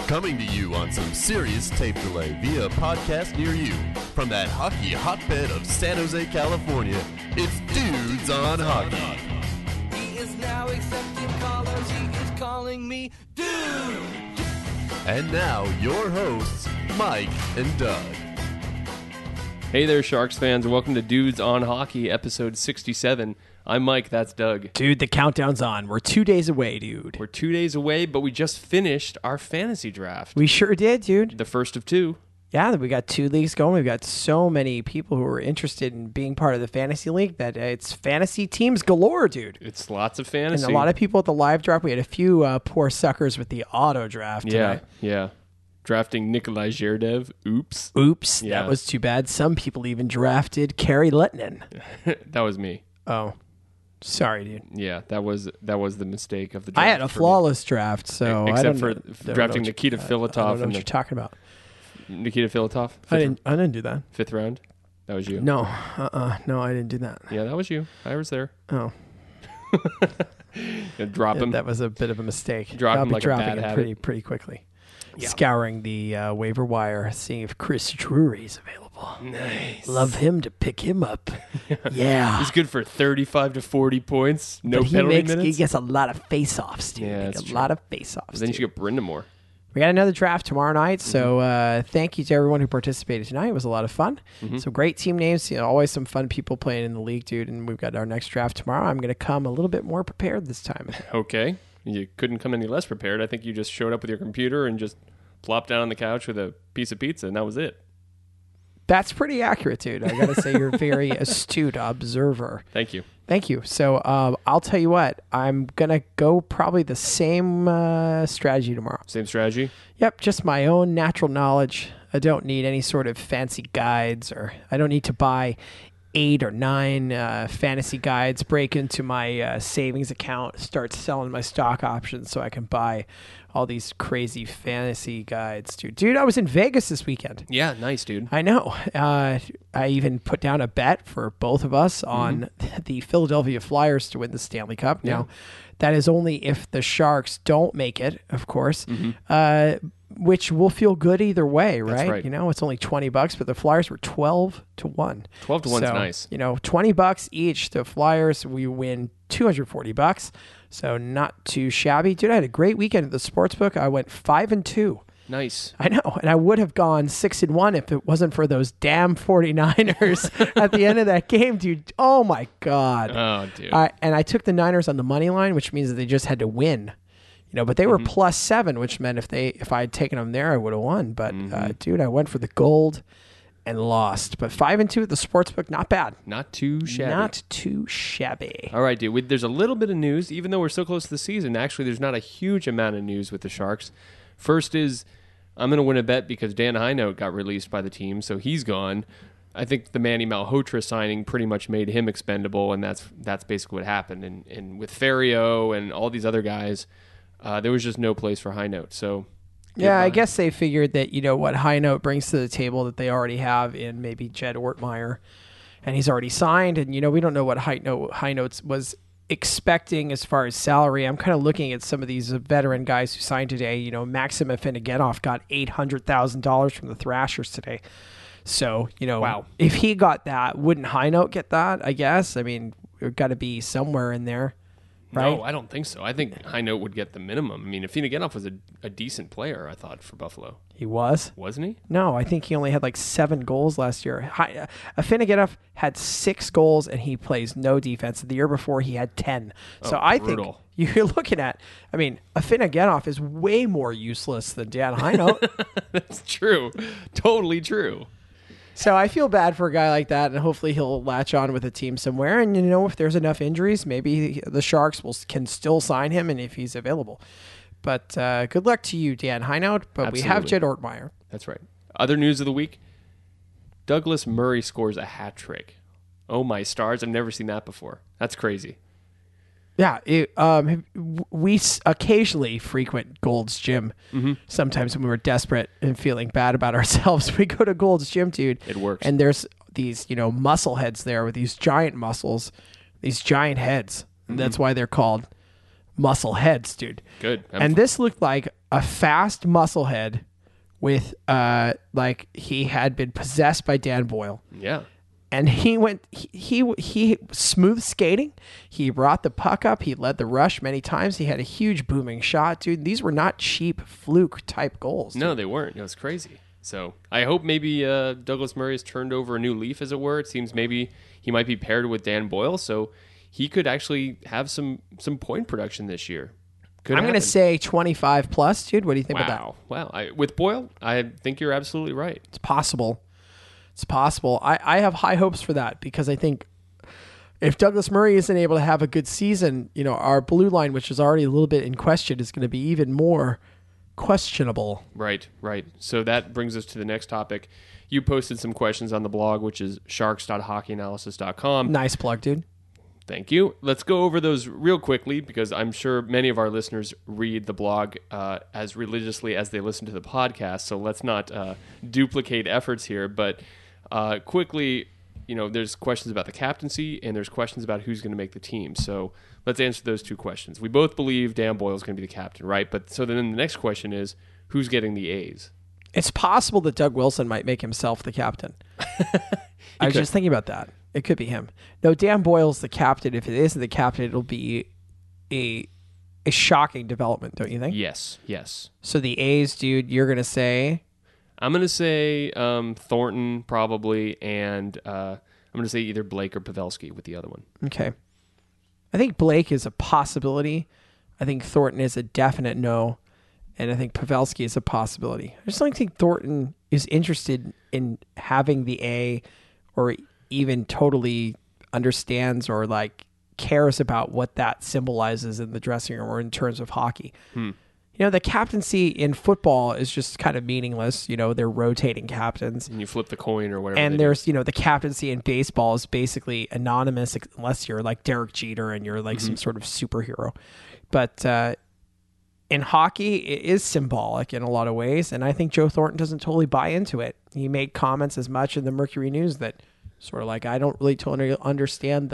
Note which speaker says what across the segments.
Speaker 1: Coming to you on some serious tape delay via a podcast near you. From that hockey hotbed of San Jose, California, it's Dudes on Hockey.
Speaker 2: He is now accepting callers. He is calling me dude.
Speaker 1: And now, your hosts, Mike and Doug.
Speaker 3: Hey there, Sharks fans. Welcome to Dudes on Hockey, episode 67. I'm Mike, that's Doug.
Speaker 4: Dude, the countdown's on. We're 2 days away, dude.
Speaker 3: We're 2 days away, but we just finished our fantasy draft.
Speaker 4: We sure did, dude.
Speaker 3: The first of two.
Speaker 4: Yeah, we got 2 leagues going. We've got so many people who are interested in being part of the fantasy league that it's fantasy teams galore, dude.
Speaker 3: It's lots of fantasy.
Speaker 4: And a lot of people at the live draft. We had a few poor suckers with the auto draft tonight.
Speaker 3: Yeah. Drafting Nikolai Zherdev. Oops. Yeah.
Speaker 4: That was too bad. Some people even drafted Kari Lettinen.
Speaker 3: That was me.
Speaker 4: Oh, sorry, dude.
Speaker 3: Yeah, that was the mistake of the draft.
Speaker 4: I had a flawless draft, so I
Speaker 3: except
Speaker 4: don't
Speaker 3: for
Speaker 4: know,
Speaker 3: drafting Nikita Filatov.
Speaker 4: I don't know what you're talking about.
Speaker 3: Nikita Filatov?
Speaker 4: I didn't do that.
Speaker 3: Fifth round? That was you?
Speaker 4: No, no, I didn't do that.
Speaker 3: Yeah, that was you. I was there.
Speaker 4: Oh.
Speaker 3: Drop him.
Speaker 4: That was a bit of a mistake.
Speaker 3: Drop
Speaker 4: I'll
Speaker 3: him
Speaker 4: be
Speaker 3: like a
Speaker 4: dropping
Speaker 3: bad
Speaker 4: it
Speaker 3: habit.
Speaker 4: pretty quickly.
Speaker 3: Yeah.
Speaker 4: Scouring the waiver wire, seeing if Chris Drury's available.
Speaker 3: Nice.
Speaker 4: Love him to pick him up. Yeah.
Speaker 3: He's good for 35 to 40 points. No
Speaker 4: But
Speaker 3: penalty
Speaker 4: he
Speaker 3: minutes.
Speaker 4: gets a lot of face-offs, dude.
Speaker 3: Yeah,
Speaker 4: He
Speaker 3: that's
Speaker 4: gets a
Speaker 3: true.
Speaker 4: lot of face-offs.
Speaker 3: Then you
Speaker 4: dude.
Speaker 3: should get Brindamore.
Speaker 4: We got another draft tomorrow night, so
Speaker 3: Mm-hmm.
Speaker 4: thank you to everyone who participated tonight. It was a lot of fun. Some great team names. Always some fun people playing in the league, dude. And we've got our next draft tomorrow. I'm going to come a little bit more prepared this time.
Speaker 3: Okay. You couldn't come any less prepared. I think you just showed up with your computer and just plopped down on the couch with a piece of pizza, and that was it.
Speaker 4: That's pretty accurate, dude. I got to say, you're a very astute observer.
Speaker 3: Thank you.
Speaker 4: Thank you. So I'll tell you what, I'm going to go probably the same strategy tomorrow.
Speaker 3: Same strategy?
Speaker 4: Yep, just my own natural knowledge. I don't need any sort of fancy guides, or I don't need to buy 8 or 9 fantasy guides, break into my savings account, start selling my stock options so I can buy all these crazy fantasy guides. Dude, I was in Vegas this weekend.
Speaker 3: Yeah, nice, dude.
Speaker 4: I know. I even put down a bet for both of us on the Philadelphia Flyers to win the Stanley Cup.
Speaker 3: Yeah.
Speaker 4: Now, that is only if the Sharks don't make it, of course, which will feel good either way, right?
Speaker 3: That's right.
Speaker 4: You know, it's only $20, but the Flyers were 12 to 1.
Speaker 3: 12 to 1's
Speaker 4: So,
Speaker 3: nice.
Speaker 4: You know, $20 each. The Flyers, we win $240. So not too shabby. Dude, I had a great weekend at the sportsbook. I went 5-2.
Speaker 3: Nice.
Speaker 4: I know, and I would have gone 6-1 if it wasn't for those damn 49ers at the end of that game, dude. Oh my God.
Speaker 3: Oh, dude.
Speaker 4: And I took the Niners on the money line, which means that they just had to win. You know, but they were +7, which meant if I had taken them there, I would have won. But dude, I went for the gold and lost. But 5-2 at the sportsbook, not bad.
Speaker 3: Not too shabby.
Speaker 4: Not too shabby.
Speaker 3: All right, dude. There's a little bit of news, even though we're so close to the season. Actually, there's not a huge amount of news with the Sharks. First is, I'm going to win a bet because Dan Heinout got released by the team, so he's gone. I think the Manny Malhotra signing pretty much made him expendable, and that's basically what happened. And with Ferrio and all these other guys, there was just no place for Heinout. So
Speaker 4: yeah, I guess they figured that, you know, what High Note brings to the table that they already have in maybe Jed Ortmeyer, and he's already signed. And, you know, we don't know what High Note was expecting as far as salary. I'm kind of looking at some of these veteran guys who signed today. You know, Maxim Afinogenov got $800,000 from the Thrashers today. So, you know,
Speaker 3: Wow.
Speaker 4: If he got that, wouldn't High Note get that? I guess. I mean, it got to be somewhere in there. Right?
Speaker 3: No, I don't think so. I think Heinout would get the minimum. I mean, Afinogenov was a decent player, I thought, for Buffalo.
Speaker 4: He was?
Speaker 3: Wasn't he?
Speaker 4: No, I think he only had like 7 goals last year. Afinogenov had 6 goals and he plays no defense. The year before he had 10. So I
Speaker 3: brutal.
Speaker 4: think you're looking at, I mean, Afinogenov is way more useless than Dan Heinout.
Speaker 3: That's true. Totally true.
Speaker 4: So I feel bad for a guy like that, and hopefully he'll latch on with a team somewhere. And, you know, if there's enough injuries, maybe the Sharks can still sign him and if he's available. But good luck to you, Dan Heinout. But we have Jed Ortmeyer.
Speaker 3: That's right. Other news of the week, Douglas Murray scores a hat trick. Oh, my stars. I've never seen that before. That's crazy.
Speaker 4: Yeah, we occasionally frequent Gold's Gym. Sometimes when we're desperate and feeling bad about ourselves, we go to Gold's Gym, dude.
Speaker 3: It works.
Speaker 4: And there's these, you know, muscle heads there with these giant muscles, these giant heads. And that's why they're called muscle heads, dude.
Speaker 3: Good.
Speaker 4: And this looked like a fast musclehead with like he had been possessed by Dan Boyle.
Speaker 3: Yeah.
Speaker 4: And he smooth skating. He brought the puck up. He led the rush many times. He had a huge booming shot, dude. These were not cheap fluke type goals.
Speaker 3: No, they weren't. It was crazy. So I hope maybe Douglas Murray has turned over a new leaf, as it were. It seems maybe he might be paired with Dan Boyle, so he could actually have some point production this year.
Speaker 4: I'm going to say 25 plus, dude. What do you think about that?
Speaker 3: Wow. With Boyle, I think you're absolutely right.
Speaker 4: It's possible. It's possible. I have high hopes for that because I think if Douglas Murray isn't able to have a good season, you know, our blue line, which is already a little bit in question, is going to be even more questionable.
Speaker 3: Right. So that brings us to the next topic. You posted some questions on the blog, which is sharks.hockeyanalysis.com.
Speaker 4: Nice plug, dude.
Speaker 3: Thank you. Let's go over those real quickly because I'm sure many of our listeners read the blog as religiously as they listen to the podcast. So let's not duplicate efforts here. But quickly, you know, there's questions about the captaincy and there's questions about who's going to make the team. So let's answer those two questions. We both believe Dan Boyle is going to be the captain, right? But so then the next question is who's getting the A's?
Speaker 4: It's possible that Doug Wilson might make himself the captain. I was just thinking about that. It could be him. No, Dan Boyle's the captain. If it isn't the captain, it'll be a shocking development, don't you think?
Speaker 3: Yes.
Speaker 4: So the A's, dude, you're going to say?
Speaker 3: I'm going to say Thornton probably, and I'm going to say either Blake or Pavelski with the other one.
Speaker 4: Okay. I think Blake is a possibility. I think Thornton is a definite no. And I think Pavelski is a possibility. I just don't think Thornton is interested in having the A or even totally understands or like cares about what that symbolizes in the dressing room or in terms of hockey. You know, the captaincy in football is just kind of meaningless. You know, they're rotating captains.
Speaker 3: And you flip the coin or whatever.
Speaker 4: And there's, you know, the captaincy in baseball is basically anonymous unless you're like Derek Jeter and you're like some sort of superhero. But in hockey, it is symbolic in a lot of ways. And I think Joe Thornton doesn't totally buy into it. He made comments as much in the Mercury News that sort of like, I don't really totally understand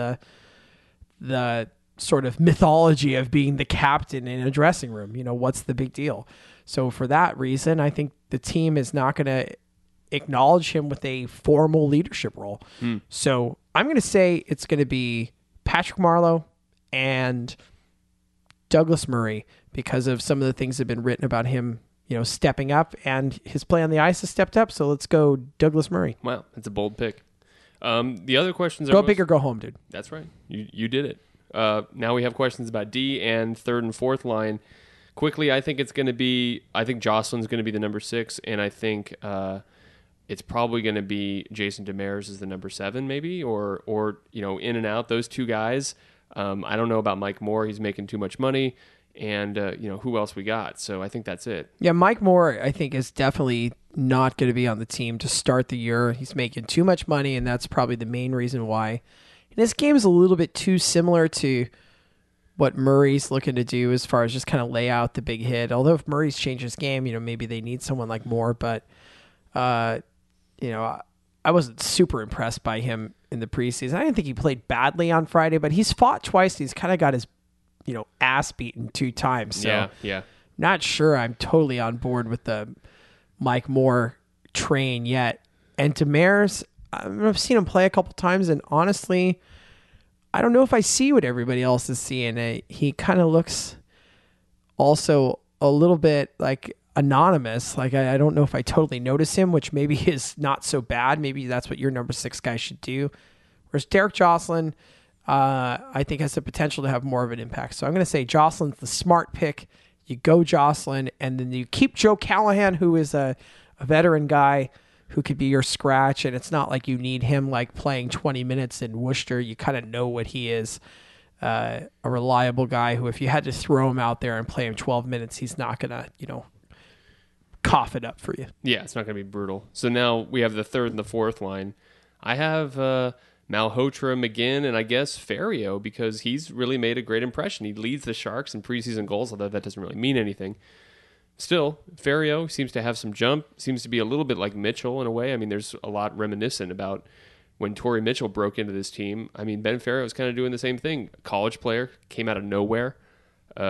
Speaker 4: the sort of mythology of being the captain in a dressing room. You know, what's the big deal? So for that reason, I think the team is not going to acknowledge him with a formal leadership role. So I'm going to say it's going to be Patrick Marleau and Douglas Murray because of some of the things that have been written about him, you know, stepping up, and his play on the ice has stepped up. So let's go Douglas Murray.
Speaker 3: Wow, that's a bold pick. The other questions are
Speaker 4: go big or go home, dude.
Speaker 3: That's right. You did it. Now we have questions about D and third and fourth line. Quickly, I think Jocelyn's going to be the number 6, and I think it's probably going to be Jason Demers as the number 7, maybe, or you know, in and out, those two guys. I don't know about Mike Moore. He's making too much money. And, you know, who else we got? So I think that's it.
Speaker 4: Yeah, Mike Moore, I think, is definitely not going to be on the team to start the year. He's making too much money, and that's probably the main reason why. And this game is a little bit too similar to what Murray's looking to do as far as just kind of lay out the big hit. Although if Murray's changed his game, you know, maybe they need someone like Moore. But, you know, I wasn't super impressed by him in the preseason. I didn't think he played badly on Friday, but he's fought twice. He's kind of got his, you know, ass beaten 2 times. So
Speaker 3: yeah.
Speaker 4: Not sure I'm totally on board with the Mike Moore train yet. And Demers, I've seen him play a couple times, and honestly, I don't know if I see what everybody else is seeing. He kind of looks also a little bit like anonymous. Like I don't know if I totally notice him, which maybe is not so bad. Maybe that's what your number 6 guy should do. Whereas Derek Jocelyn, I think has the potential to have more of an impact. So I'm going to say Jocelyn's the smart pick. You go Jocelyn, and then you keep Joe Callahan, who is a veteran guy who could be your scratch, and it's not like you need him like playing 20 minutes in Worcester. You kind of know what he is, a reliable guy who if you had to throw him out there and play him 12 minutes, he's not going to, you know, cough it up for you.
Speaker 3: Yeah, it's not going to be brutal. So now we have the third and the fourth line. I have Malhotra, McGinn, and I guess Ferrio, because he's really made a great impression. He leads the Sharks in preseason goals, although that doesn't really mean anything. Still, Ferrio seems to have some jump, seems to be a little bit like Mitchell in a way. I mean, there's a lot reminiscent about when Torrey Mitchell broke into this team. I mean, Ben Ferrio was kind of doing the same thing. A college player, came out of nowhere.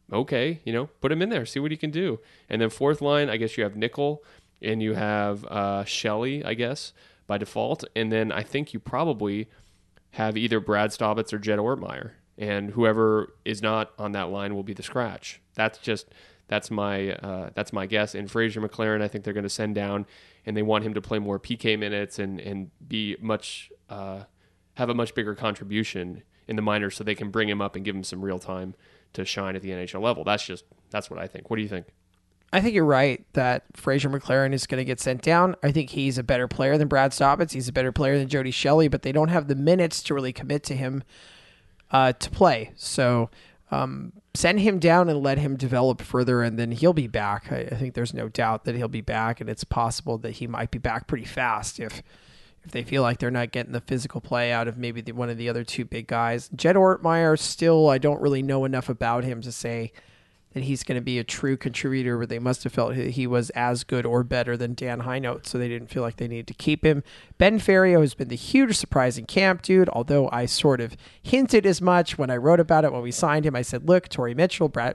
Speaker 3: okay, put him in there, see what he can do. And then fourth line, I guess you have Nickel and you have Shelley, I guess, by default. And then I think you probably have either Brad Staubitz or Jed Ortmeyer. And whoever is not on that line will be the scratch. That's my guess. And Fraser McLaren, I think they're going to send down, and they want him to play more PK minutes and be have a much bigger contribution in the minors, so they can bring him up and give him some real time to shine at the NHL level. That's what I think. What do you think?
Speaker 4: I think you're right that Fraser McLaren is going to get sent down. I think he's a better player than Brad Staubitz. He's a better player than Jody Shelley, but they don't have the minutes to really commit to him to play. So send him down and let him develop further, and then he'll be back. I think there's no doubt that he'll be back, and it's possible that he might be back pretty fast if they feel like they're not getting the physical play out of maybe one of the other two big guys. Jed Ortmeyer, still, I don't really know enough about him to say that he's going to be a true contributor, but they must have felt he was as good or better than Dan Heinold, so they didn't feel like they needed to keep him. Ben Ferrio has been the huge surprise in camp, dude, although I sort of hinted as much when I wrote about it when we signed him. I said, look, Torrey Mitchell, Joe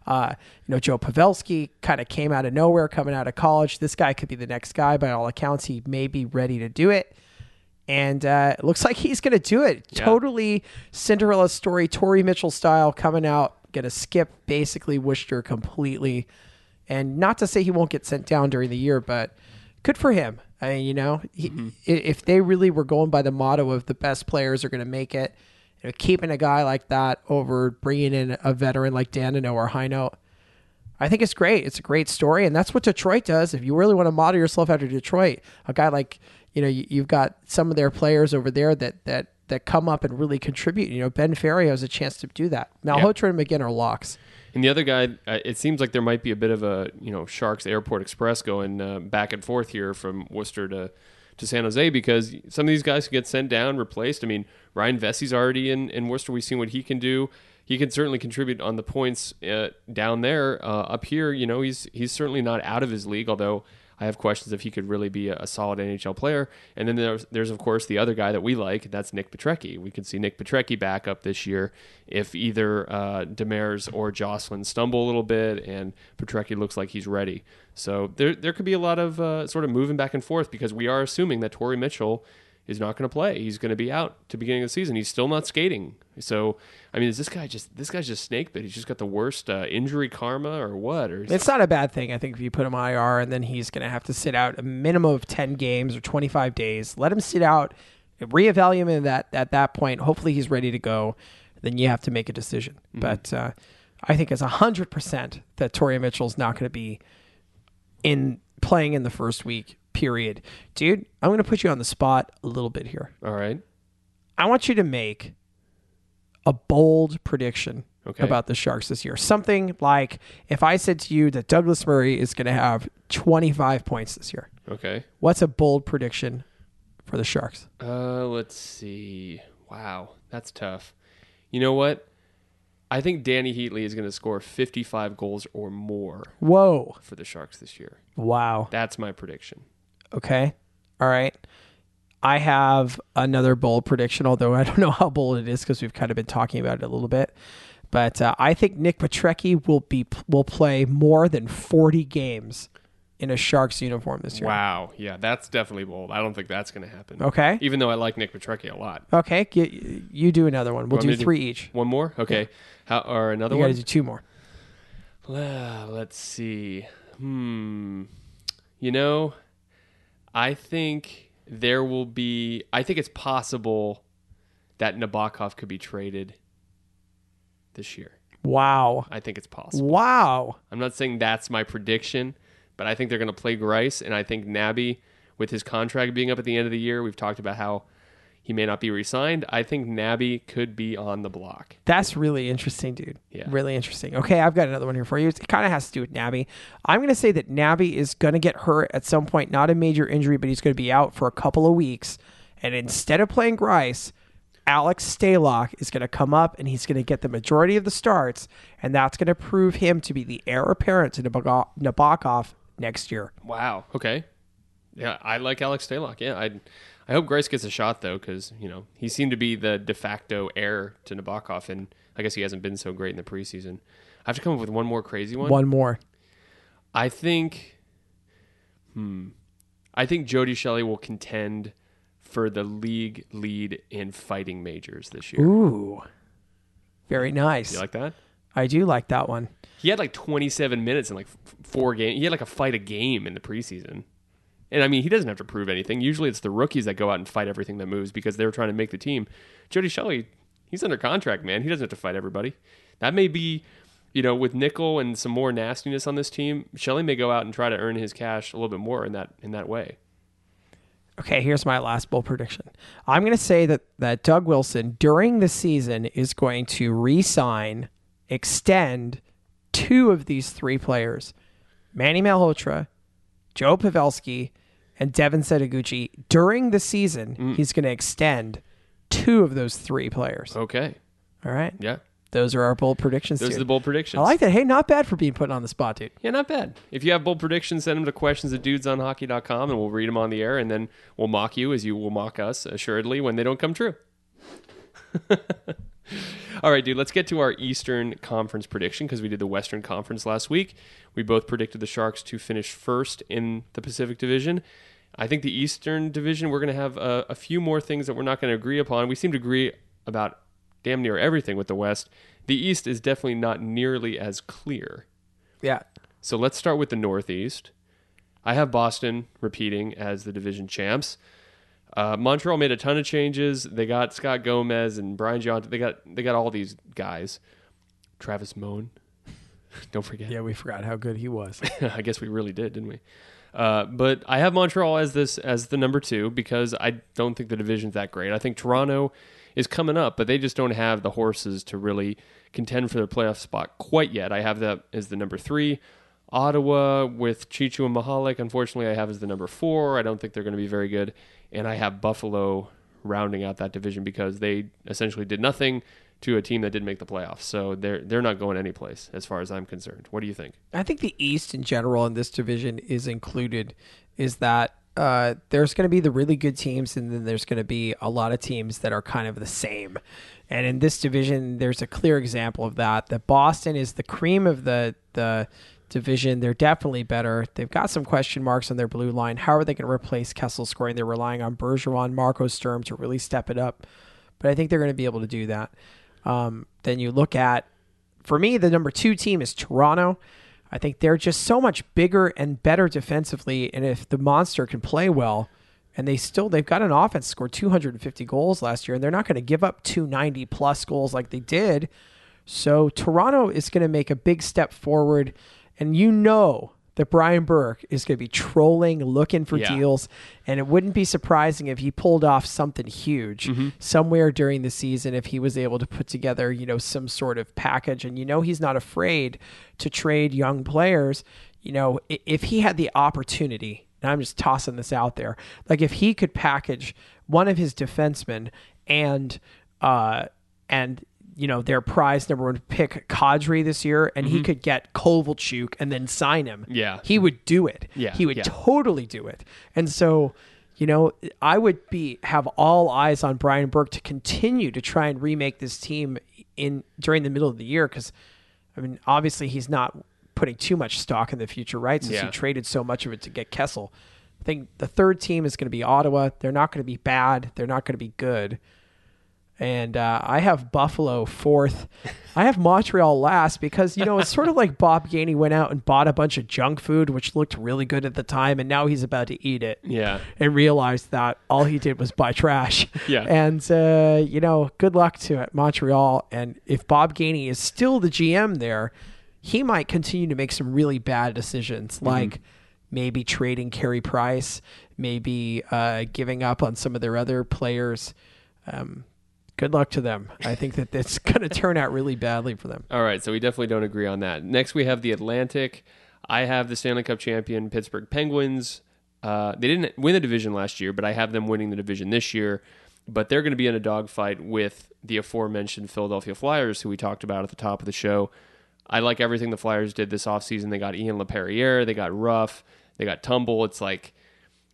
Speaker 4: Pavelski kind of came out of nowhere coming out of college. This guy could be the next guy. By all accounts, he may be ready to do it. And it looks like he's going to do it. Yeah. Totally Cinderella story, Torrey Mitchell style, coming out, going to skip basically Worcester completely. And not to say he won't get sent down during the year, but good for him. I mean, if they really were going by the motto of the best players are going to make it, keeping a guy like that over bringing in a veteran like Danino or Heinold, I think it's great. It's a great story, and that's what Detroit does. If you really want to model yourself after Detroit, a guy like, you've got some of their players over there that come up and really contribute. Ben Ferrio has a chance to do that. Malhotra and McGinn are locks.
Speaker 3: And the other guy, it seems like there might be a bit of a Sharks Airport Express going back and forth here from Worcester to San Jose, because some of these guys could get sent down, replaced. I mean, Ryan Vessey's already in Worcester. We've seen what he can do. He can certainly contribute on the points down there. Up here, he's certainly not out of his league, although I have questions if he could really be a solid NHL player. And then there's of course, the other guy that we like, that's Nick Petrecki. We could see Nick Petrecki back up this year if either Demers or Jocelyn stumble a little bit, and Petrecki looks like he's ready. So there could be a lot of sort of moving back and forth, because we are assuming that Torrey Mitchell is not going to play. He's going to be out to beginning of the season. He's still not skating. So, I mean, is this guy's just snake bit? He's just got the worst injury karma or what?
Speaker 4: It's not a bad thing. I think if you put him IR and then he's going to have to sit out a minimum of 10 games or 25 days, let him sit out, reevaluate him at that point. Hopefully he's ready to go. Then you have to make a decision. Mm-hmm. But I think it's 100% that Torrey Mitchell's not going to be playing in the first week. Period. Dude, I'm going to put you on the spot a little bit here.
Speaker 3: All right.
Speaker 4: I want you to make a bold prediction about the Sharks this year. Something like, if I said to you that Douglas Murray is going to have 25 points this year.
Speaker 3: Okay.
Speaker 4: What's a bold prediction for the Sharks?
Speaker 3: Let's see. Wow, that's tough. You know what? I think Danny Heatley is going to score 55 goals or more.
Speaker 4: Whoa.
Speaker 3: For the Sharks this year.
Speaker 4: Wow.
Speaker 3: That's my prediction.
Speaker 4: Okay. All right. I have another bold prediction, although I don't know how bold it is because we've kind of been talking about it a little bit. But I think Nick Petrecki will play more than 40 games in a Sharks uniform this year.
Speaker 3: Wow. Yeah, that's definitely bold. I don't think that's going to happen.
Speaker 4: Okay.
Speaker 3: Even though I like Nick Petrecki a lot.
Speaker 4: Okay. You do another one. We'll do 3 each.
Speaker 3: One more? Okay.
Speaker 4: Yeah.
Speaker 3: Or another one?
Speaker 4: You got to do 2 more.
Speaker 3: Let's see. I think it's possible that Nabokov could be traded this year.
Speaker 4: Wow.
Speaker 3: I think it's possible.
Speaker 4: Wow.
Speaker 3: I'm not saying that's my prediction, but I think they're going to play Greiss, and I think Nabby, with his contract being up at the end of the year, we've talked about how he may not be re-signed. I think Nabby could be on the block.
Speaker 4: That's really interesting, dude.
Speaker 3: Yeah.
Speaker 4: Really interesting. Okay, I've got another one here for you. It kind of has to do with Nabby. I'm going to say that Nabby is going to get hurt at some point. Not a major injury, but he's going to be out for a couple of weeks. And instead of playing Greiss, Alex Stalock is going to come up and he's going to get the majority of the starts. And that's going to prove him to be the heir apparent to Nabokov next year.
Speaker 3: Wow. Okay. Yeah, I like Alex Stalock. Yeah, I hope Greiss gets a shot, though, because, he seemed to be the de facto heir to Nabokov, and I guess he hasn't been so great in the preseason. I have to come up with one more crazy one.
Speaker 4: One more.
Speaker 3: I think Jody Shelley will contend for the league lead in fighting majors this year.
Speaker 4: Ooh. Very nice.
Speaker 3: You like that?
Speaker 4: I do like that one.
Speaker 3: He had like 27 minutes in like 4 games. He had like a fight a game in the preseason. And I mean, he doesn't have to prove anything. Usually it's the rookies that go out and fight everything that moves because they're trying to make the team. Jody Shelley, he's under contract, man. He doesn't have to fight everybody. That may be, with Nickel and some more nastiness on this team, Shelley may go out and try to earn his cash a little bit more in that way.
Speaker 4: Okay, here's my last bold prediction. I'm going to say that Doug Wilson, during the season, is going to re-sign, extend 2 of these 3 players, Manny Malhotra, Joe Pavelski, and Devin Setoguchi. During the season, he's going to extend 2 of those 3 players.
Speaker 3: Okay.
Speaker 4: All right?
Speaker 3: Yeah.
Speaker 4: Those are our bold predictions.
Speaker 3: Those
Speaker 4: here.
Speaker 3: are the bold predictions.
Speaker 4: I like that. Hey, not bad for being put on the spot, dude.
Speaker 3: Yeah, not bad. If you have bold predictions, send them to questions@dudesonhockey.com and we'll read them on the air, and then we'll mock you as you will mock us, assuredly, when they don't come true. All right, dude, let's get to our Eastern Conference prediction because we did the Western Conference last week. We both predicted the Sharks to finish first in the Pacific Division. I think the Eastern Division, we're going to have a few more things that we're not going to agree upon. We seem to agree about damn near everything with the West. The East is definitely not nearly as clear.
Speaker 4: Yeah.
Speaker 3: So let's start with the Northeast. I have Boston repeating as the division champs. Montreal made a ton of changes. They got Scott Gomez and Brian Giunta. They got all these guys. Travis Moen. Don't forget.
Speaker 4: Yeah, we forgot how good he was.
Speaker 3: I guess we really did, didn't we? But I have Montreal as the number 2 because I don't think the division's that great. I think Toronto is coming up, but they just don't have the horses to really contend for their playoff spot quite yet. I have that as the number 3. Ottawa with Chichu and Mahalik, unfortunately, I have as the number 4. I don't think they're going to be very good. And I have Buffalo rounding out that division because they essentially did nothing to a team that didn't make the playoffs. So they're not going anyplace as far as I'm concerned. What do you think?
Speaker 4: I think the East in general in this division is that there's going to be the really good teams, and then there's going to be a lot of teams that are kind of the same. And in this division, there's a clear example of that. That Boston is the cream of the division. They're definitely better. They've got some question marks on their blue line. How are they going to replace Kessel scoring? They're relying on Bergeron, Marco Sturm to really step it up. But I think they're going to be able to do that. Then you look at, for me, the number 2 team is Toronto. I think they're just so much bigger and better defensively. And if the monster can play well, and they've got an offense scored 250 goals last year, and they're not going to give up 290 plus goals like they did. So Toronto is going to make a big step forward. And that Brian Burke is going to be trolling, looking for deals. And it wouldn't be surprising if he pulled off something huge somewhere during the season, if he was able to put together, some sort of package. And he's not afraid to trade young players. If he had the opportunity, and I'm just tossing this out there, like if he could package one of his defensemen and their prize number 1 pick Kadri this year, and he could get Kovalchuk and then sign him.
Speaker 3: Yeah.
Speaker 4: He would do it.
Speaker 3: Yeah.
Speaker 4: He would totally do it. And so, I would have all eyes on Brian Burke to continue to try and remake this team during the middle of the year. Cause obviously he's not putting too much stock in the future, right? Since he traded so much of it to get Kessel. I think the 3rd team is going to be Ottawa. They're not going to be bad. They're not going to be good. And I have Buffalo 4th. I have Montreal last because, it's sort of like Bob Gainey went out and bought a bunch of junk food, which looked really good at the time, and now he's about to eat it.
Speaker 3: Yeah.
Speaker 4: And realized that all he did was buy trash.
Speaker 3: Yeah.
Speaker 4: And, good luck to it, Montreal. And if Bob Gainey is still the GM there, he might continue to make some really bad decisions, like maybe trading Carey Price, maybe giving up on some of their other players. Good luck to them. I think that it's going to turn out really badly for them.
Speaker 3: All right, so we definitely don't agree on that. Next, we have the Atlantic. I have the Stanley Cup champion Pittsburgh Penguins. They didn't win the division last year, but I have them winning the division this year. But they're going to be in a dogfight with the aforementioned Philadelphia Flyers, who we talked about at the top of the show. I like everything the Flyers did this offseason. They got Ian LaPerriere, they got Ruff, they got Tumble. It's like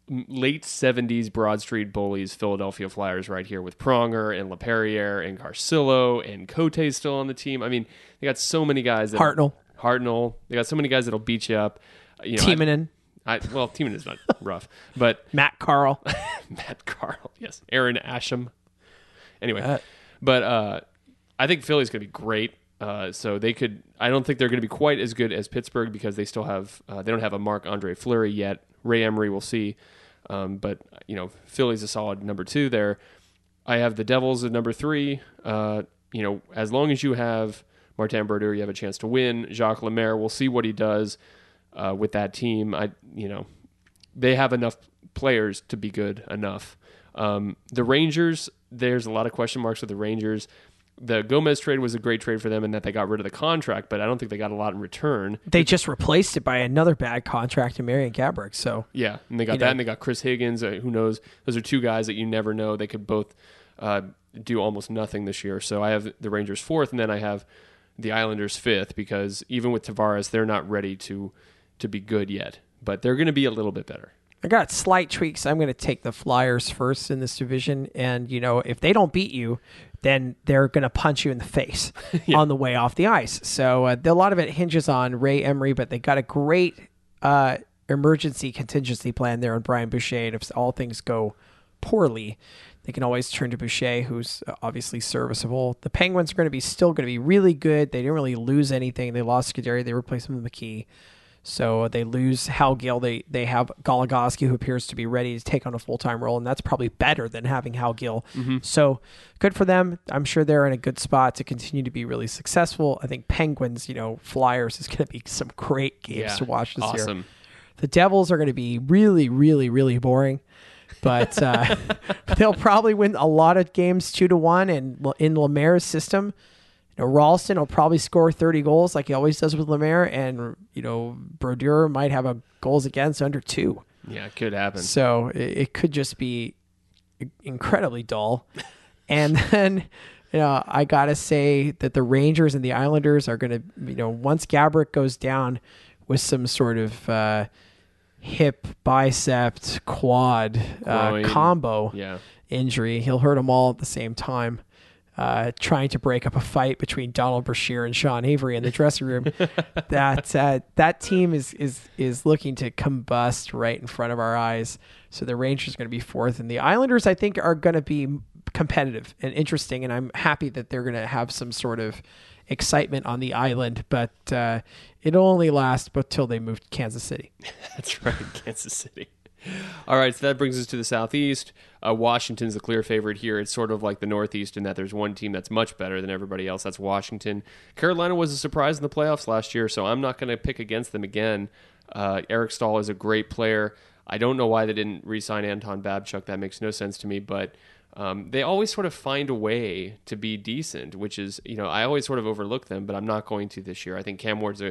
Speaker 3: late 70s Broad Street Bullies Philadelphia Flyers right here with Pronger and LaPerriere and Garcillo and Cote's still on the team. I mean, they got so many guys. Hartnell. They got so many guys that'll beat you up.
Speaker 4: Timonen.
Speaker 3: Well, Timonen's not rough, but
Speaker 4: Matt Carl.
Speaker 3: Yes. Aaron Asham. Anyway, but I think Philly's going to be great. So they could. I don't think they're going to be quite as good as Pittsburgh because they still have. They don't have a Marc-Andre Fleury yet. Ray Emery, we'll see. But Philly's a solid number 2 there. I have the Devils at number 3. As long as you have Martin Brodeur, you have a chance to win. Jacques Lemaire, we'll see what he does with that team. They have enough players to be good enough. The Rangers, there's a lot of question marks with the Rangers. The Gomez trade was a great trade for them in that they got rid of the contract, but I don't think they got a lot in return.
Speaker 4: They just replaced it by another bad contract in Marian Gaborik. So
Speaker 3: yeah, and they got that, and they got Chris Higgins. Who knows? Those are 2 guys that you never know. They could both do almost nothing this year. So I have the Rangers 4th, and then I have the Islanders 5th because even with Tavares, they're not ready to be good yet, but they're going to be a little bit better.
Speaker 4: I got slight tweaks. I'm going to take the Flyers first in this division, and if they don't beat you, then they're going to punch you in the face on the way off the ice. So a lot of it hinges on Ray Emery, but they got a great emergency contingency plan there on Brian Boucher, and if all things go poorly, they can always turn to Boucher, who's obviously serviceable. The Penguins are still going to be really good. They didn't really lose anything. They lost Scuderi. They replaced him with McKee. So they lose Hal Gill. They have Goligoski, who appears to be ready to take on a full-time role, and that's probably better than having Hal Gill. Mm-hmm. So good for them. I'm sure they're in a good spot to continue to be really successful. I think Penguins, Flyers is going to be some great games to watch this year. The Devils are going to be really, really, really boring, but they'll probably win a lot of games 2-1, and in Lemaire's system, Ralston will probably score 30 goals like he always does with Lemaire, and Brodeur might have a goals against under 2.
Speaker 3: Yeah, it could happen.
Speaker 4: So it could just be incredibly dull. And then I gotta say that the Rangers and the Islanders are gonna once Gaborik goes down with some sort of hip, bicep, quad combo injury, he'll hurt them all at the same time. Trying to break up a fight between Donald Brashear and Sean Avery in the dressing room. That team is looking to combust right in front of our eyes. So the Rangers are going to be 4th, and the Islanders, I think, are going to be competitive and interesting, and I'm happy that they're going to have some sort of excitement on the island, but it'll only last until they move to Kansas City.
Speaker 3: That's right, Kansas City. All right, so that brings us to the Southeast. Washington's the clear favorite here. It's sort of like the Northeast in that there's one team that's much better than everybody else. That's Washington. Carolina was a surprise in the playoffs last year, so I'm not going to pick against them again. Eric Stahl is a great player. I don't know why they didn't re-sign Anton Babchuk. That makes no sense to me, but they always sort of find a way to be decent, which is, I always sort of overlook them, but I'm not going to this year. I think Cam Ward's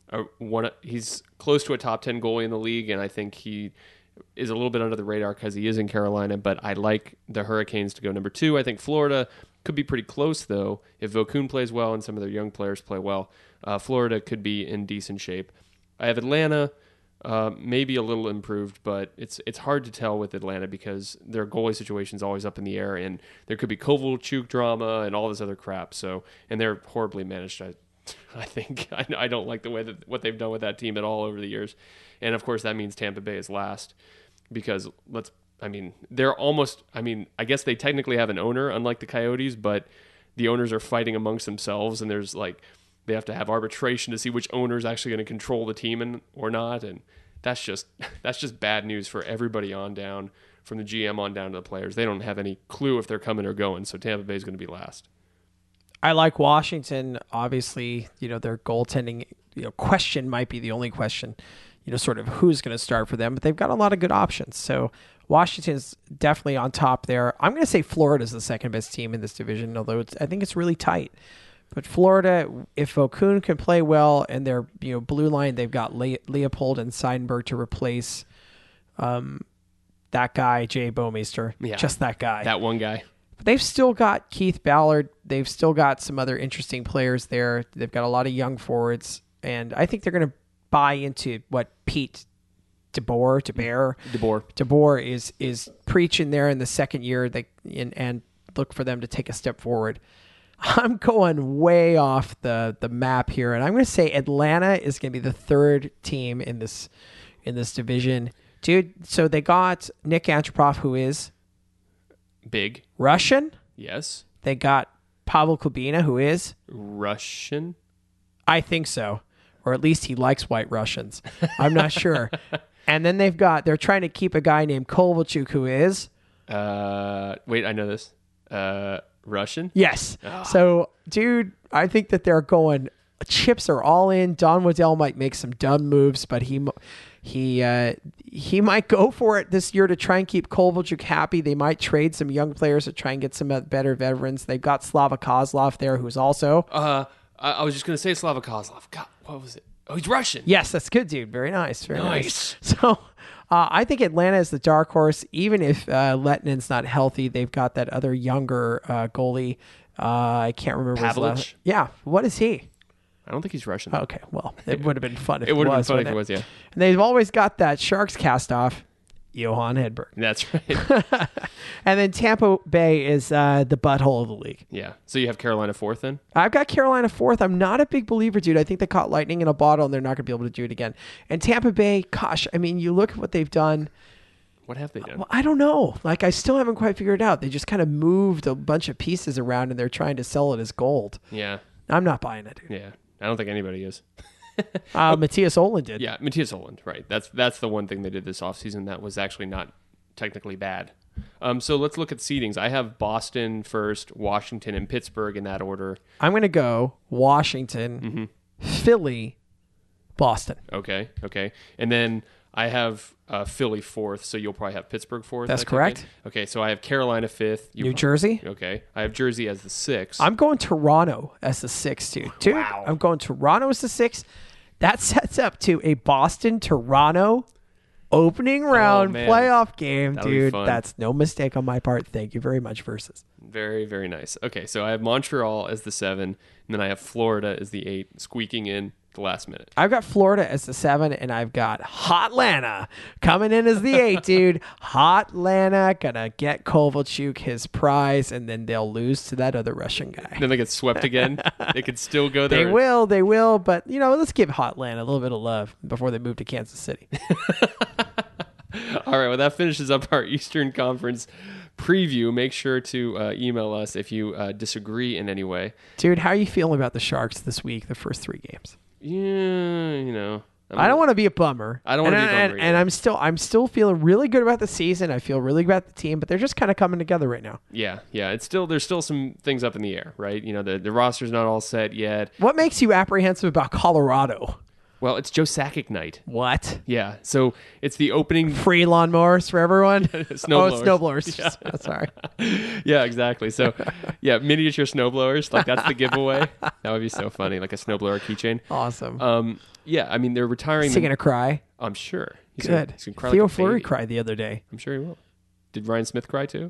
Speaker 3: he's close to a top 10 goalie in the league, and I think he is a little bit under the radar because he is in Carolina, but I like the Hurricanes to go number 2. I think Florida could be pretty close, though. If Vokun plays well and some of their young players play well, Florida could be in decent shape. I have Atlanta, maybe a little improved, but it's hard to tell with Atlanta because their goalie situation is always up in the air, and there could be Kovalchuk drama and all this other crap. So, and they're horribly managed. I think I don't like the way that what they've done with that team at all over the years. And of course that means Tampa Bay is last because they're almost, I guess they technically have an owner unlike the Coyotes, but the owners are fighting amongst themselves, and there's they have to have arbitration to see which owner is actually going to control the team or not. And that's just bad news for everybody on down, from the GM on down to the players. They don't have any clue if they're coming or going. So Tampa Bay is going to be last.
Speaker 4: I like Washington. Obviously, their goaltending, question might be the only question, sort of who's going to start for them, but they've got a lot of good options. So Washington's definitely on top there. I'm going to say Florida's the second best team in this division, although I think it's really tight. But Florida, if Vokun can play well and their blue line, they've got Leopold and Seidenberg to replace that guy, Jay Bouwmeester. Yeah, just that guy.
Speaker 3: That one guy.
Speaker 4: But they've still got Keith Ballard. They've still got some other interesting players there. They've got a lot of young forwards. And I think they're going to buy into what Pete DeBoer is preaching there in the second year and look for them to take a step forward. I'm going way off the map here, and I'm going to say Atlanta is going to be the third team in this division. Dude, so they got Nick Antropov, who is
Speaker 3: Big.
Speaker 4: Russian.
Speaker 3: Yes.
Speaker 4: They got Pavel Kubina, who is
Speaker 3: Russian.
Speaker 4: I think so. Or at least he likes white Russians. I'm not sure. And then they're trying to keep a guy named Kovalchuk, who is
Speaker 3: wait, I know this. Russian?
Speaker 4: Yes. So, dude, I think that they're going. Chips are all in. Don Waddell might make some dumb moves, but he might go for it this year to try and keep Kovalchuk happy. They might trade some young players to try and get some better veterans. They've got Slava Kozlov there, who's also.
Speaker 3: I was just going to say Slava Kozlov. God, what was it? Oh, he's Russian.
Speaker 4: Yes, that's good, dude. Very nice. Very
Speaker 3: Nice.
Speaker 4: nice. So I think Atlanta is the dark horse. Even if Letnin's not healthy, they've got that other younger goalie. I can't remember his
Speaker 3: Pavlich?
Speaker 4: last. Yeah. What is he?
Speaker 3: I don't think he's Russian.
Speaker 4: Okay. Well, it would have been fun if
Speaker 3: It would have been
Speaker 4: was,
Speaker 3: fun if
Speaker 4: wouldn't
Speaker 3: it was, yeah.
Speaker 4: And they've always got that Sharks cast off, Johan Hedberg.
Speaker 3: That's right.
Speaker 4: And then Tampa Bay is the butthole of the league.
Speaker 3: Yeah. So you have Carolina fourth then?
Speaker 4: I've got Carolina fourth. I'm not a big believer, dude. I think they caught lightning in a bottle, and they're not going to be able to do it again. And Tampa Bay, gosh, I mean, you look at what they've done.
Speaker 3: What have they done?
Speaker 4: Well, I don't know. Like, I still haven't quite figured it out. They just kind of moved a bunch of pieces around, and they're trying to sell it as gold.
Speaker 3: Yeah.
Speaker 4: I'm not buying it, dude.
Speaker 3: Yeah. I don't think anybody is.
Speaker 4: Matthias Olin did.
Speaker 3: Yeah, Matthias Holland, right. That's the one thing they did this offseason that was actually not technically bad. So let's look at seedings. I have Boston first, Washington, and Pittsburgh in that order.
Speaker 4: I'm going to go Washington, Philly, Boston.
Speaker 3: Okay. And then I have Philly fourth, so you'll probably have Pittsburgh fourth.
Speaker 4: That's
Speaker 3: I take
Speaker 4: correct.
Speaker 3: it. Okay, so I have Carolina fifth.
Speaker 4: New Jersey.
Speaker 3: Okay. I have Jersey as the sixth.
Speaker 4: I'm going Toronto as the sixth, dude.
Speaker 3: Wow.
Speaker 4: I'm going Toronto as the sixth. That sets up to a Boston-Toronto opening round
Speaker 3: man.
Speaker 4: playoff game,
Speaker 3: That'll be
Speaker 4: dude.
Speaker 3: fun.
Speaker 4: That's no mistake on my part. Thank you very much, Versus.
Speaker 3: Very, very nice. Okay, so I have Montreal as the 7, and then I have Florida as the 8, squeaking in the last minute.
Speaker 4: I've got Florida as the 7, and I've got Hotlanta coming in as the 8, dude. Hotlanta gonna get Kovalchuk his prize, and then they'll lose to that other Russian guy.
Speaker 3: Then they get swept again. They could still go there.
Speaker 4: They will, but, let's give Hotlanta a little bit of love before they move to Kansas City.
Speaker 3: All right, well, that finishes up our Eastern Conference preview. Make sure to email us if you disagree in any way.
Speaker 4: Dude, how are you feeling about the Sharks this week, the first 3 games?
Speaker 3: Yeah,
Speaker 4: I don't want to be a bummer.
Speaker 3: I don't want to be a bummer
Speaker 4: And
Speaker 3: either.
Speaker 4: I'm still feeling really good about the season. I feel really good about the team, but they're just kind of coming together right now.
Speaker 3: Yeah. There's still some things up in the air, right? The roster's not all set yet.
Speaker 4: What makes you apprehensive about Colorado?
Speaker 3: Well, it's Joe Sakic night.
Speaker 4: What?
Speaker 3: Yeah, so it's the opening.
Speaker 4: Free lawnmowers for everyone?
Speaker 3: Snowblowers.
Speaker 4: Oh, snowblowers. Yeah. Sorry.
Speaker 3: Yeah, exactly. So, yeah, miniature snowblowers. Like, that's the giveaway. That would be so funny, like a snowblower keychain.
Speaker 4: Awesome.
Speaker 3: Yeah, I mean, they're retiring.
Speaker 4: Is he going to cry?
Speaker 3: I'm sure. He's
Speaker 4: Good.
Speaker 3: He's gonna cry
Speaker 4: Theo
Speaker 3: like a
Speaker 4: Fleury
Speaker 3: baby.
Speaker 4: cried the other day.
Speaker 3: I'm sure he will. Did Ryan Smith cry too?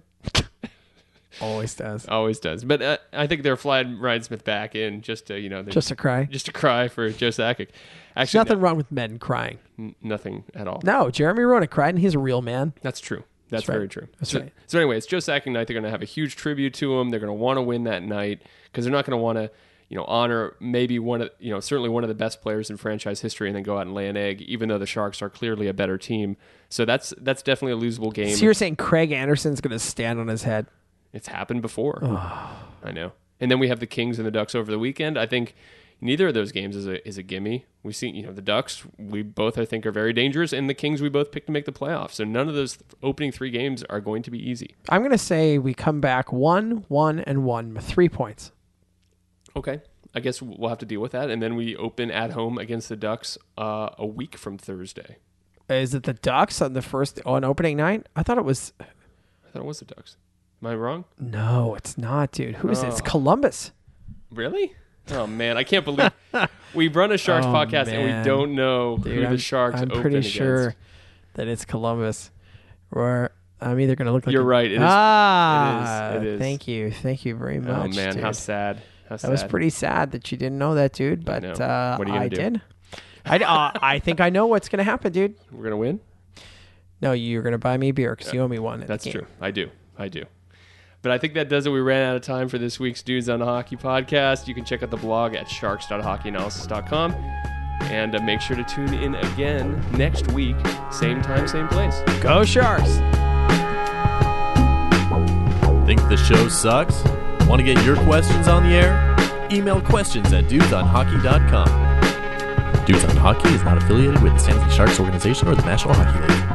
Speaker 4: Always does.
Speaker 3: Always does. But I think they're flying Ryan Smith back in just to,
Speaker 4: Just to cry.
Speaker 3: just to cry for Joe Sakic.
Speaker 4: There's
Speaker 3: Actually,
Speaker 4: nothing wrong with men crying.
Speaker 3: nothing at all.
Speaker 4: No, Jeremy Roenick cried, and he's a real man.
Speaker 3: That's true. That's
Speaker 4: right.
Speaker 3: very true.
Speaker 4: That's
Speaker 3: so,
Speaker 4: right.
Speaker 3: So anyway, it's Joe Sakic night. They're going to have a huge tribute to him. They're going to want to win that night because they're not going to want to, honor maybe certainly one of the best players in franchise history and then go out and lay an egg, even though the Sharks are clearly a better team. So that's definitely a losable game.
Speaker 4: So you're saying Craig Anderson's going to stand on his head?
Speaker 3: It's happened before. I know. And then we have the Kings and the Ducks over the weekend. I think neither of those games is a gimme. We've seen, the Ducks, we both, I think, are very dangerous, and the Kings we both picked to make the playoffs. So none of those opening 3 games are going to be easy.
Speaker 4: I'm going to say we come back 1-1-1 with 3 points.
Speaker 3: Okay. I guess we'll have to deal with that. And then we open at home against the Ducks a week from Thursday.
Speaker 4: Is it the Ducks on opening night? I thought it was.
Speaker 3: I thought it was the Ducks. Am I wrong?
Speaker 4: No, it's not, dude. Who is it? It's Columbus.
Speaker 3: Really? Oh, man. I can't believe we run a Sharks podcast and
Speaker 4: man.
Speaker 3: we don't know
Speaker 4: Dude,
Speaker 3: who the Sharks
Speaker 4: I'm
Speaker 3: open
Speaker 4: pretty
Speaker 3: against.
Speaker 4: sure that it's Columbus. Or I'm either going to look like
Speaker 3: You're right. It is. It is.
Speaker 4: Thank you very much.
Speaker 3: Oh, man.
Speaker 4: dude.
Speaker 3: How sad.
Speaker 4: That was pretty sad that you didn't know that, dude. But
Speaker 3: know. What are you gonna
Speaker 4: I
Speaker 3: do?
Speaker 4: did. I think I know what's going to happen, dude.
Speaker 3: We're going to win?
Speaker 4: No, you're going to buy me a beer because you owe me one.
Speaker 3: That's true. I do. But I think that does it. We ran out of time for this week's Dudes on Hockey podcast. You can check out the blog at sharks.hockeyanalysis.com. And make sure to tune in again next week. Same time, same place.
Speaker 4: Go Sharks!
Speaker 1: Think the show sucks? Want to get your questions on the air? Email questions at dudesonhockey.com. Dudes on Hockey is not affiliated with the San Jose Sharks organization or the National Hockey League.